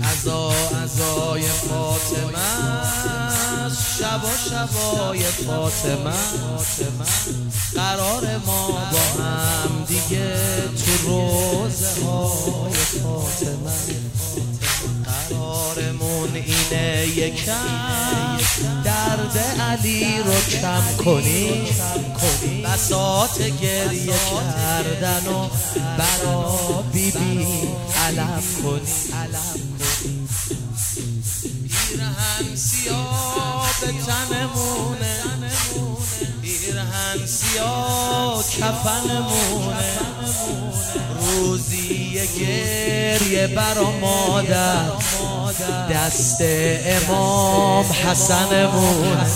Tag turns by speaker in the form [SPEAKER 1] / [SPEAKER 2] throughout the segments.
[SPEAKER 1] عزای فاطمه شبای فاطمه قرار ما با هم دیگه تو روزه های فاطمه قرارمون اینه یکم درد علی رو کم کنی بساط گریه کردن و برا بیبی علم کنی پیرهن سیاه به تنمونه پیرهن سیاه کفنمونه روزی گریه برا مادر دست امام حسنمونه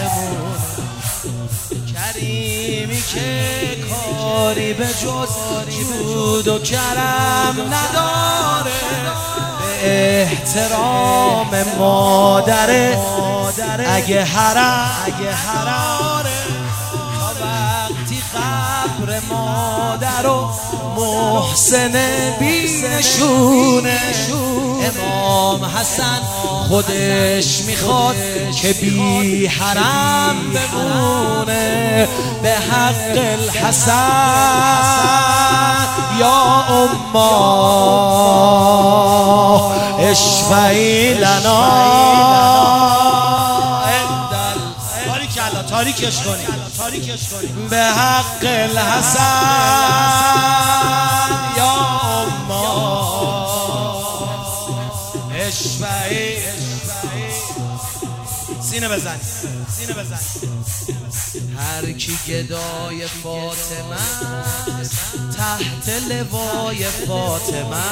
[SPEAKER 1] کریمی که کاری به جز جود و کرم نداره به احترام مادره اگه حراره تا وقتی قبر مادر و محسن بینشونه امام حسن خودش میخواد که بی حرم بمونه به حق الحسن یا اما اشفعی لنا تاریکش کنی به حق الحسن یا اما اشفعی سینه بزن هر کی گدای فاطمه تحت لوای فاطمه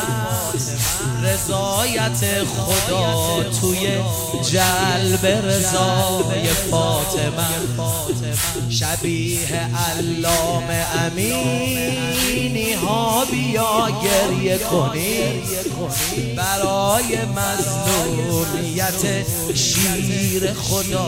[SPEAKER 1] رضایت خدا توی جلب رضای فاطمه شبیه علامه امینی ها بیا گریه کنی برای مظلومیت شیر خدا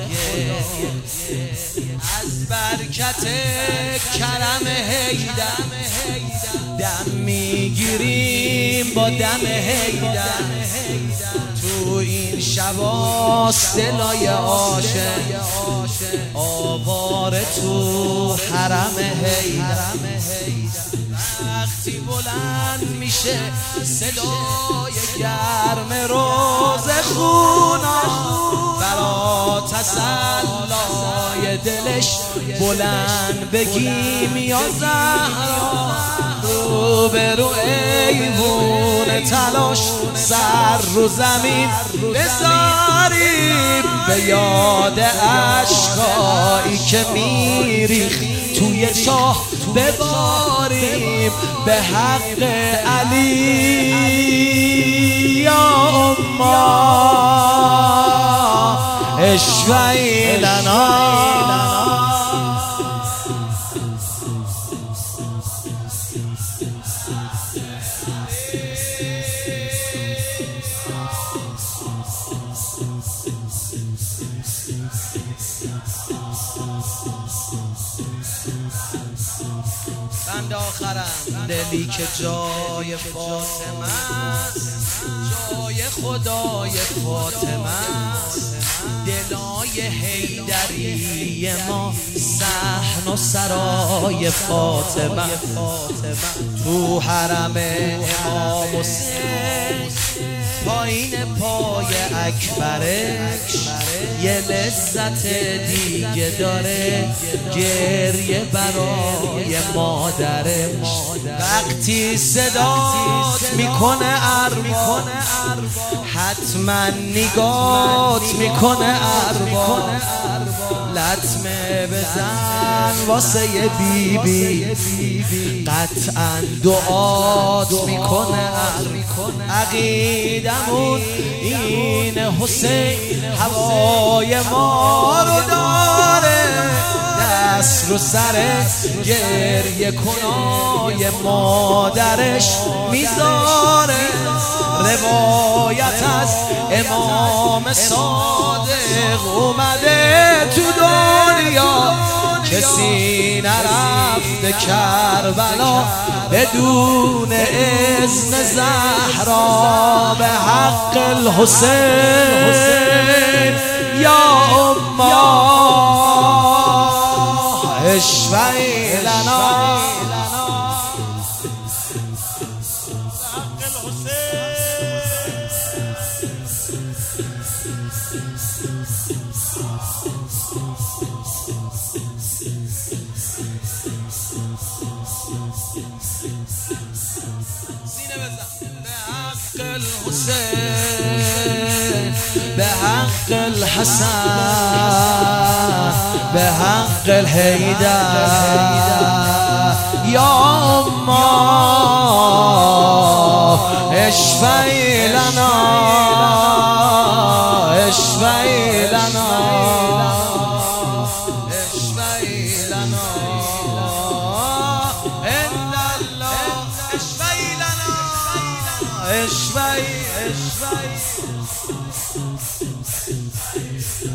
[SPEAKER 1] از برکت کرم حیدر دم میگیریم با دم حیدر تو این شباست دلای عاشق آواره تو حرم حیدر وقتی بلند میشه صدای گرم روز خونا برا تسلای دلش بلند بگیم یا زهرا روبرو ایوون تلاش سر رو زمین بذاریم به یاد عشقایی که میریخ توی چاه بباریم به حق علی یا اما اشفعی لنا بند آخرم دلی که جای فاطمه است جای خدای فاطمه است دلای حیدری ما صحن و سرای فاطمه تو حرم امام حسین پایین پای اکبرش یه لذت دیگه داره گریه برای مادرش وقتی صدات میکنه ارباب حتما نگات میکنه ارباب لطمه بزن واسه بیبی قطعا دعات میکنه عقیدمون این حسین هوای ما رو داره دست رو سر گریه کنای مادرش میذاره روایت از امام صادق اومده تو دنیا کسی نرفته کربلا بدون اذن زهرا به حق بحق الحسين يا أمه اشفعي لنا بحق الحسين بحق الحسن بحق الحيدر يا أمه اشفعي لنا اشفعي لنا اشفعي لنا إن الله اشفعي لنا اشفعي اشفعي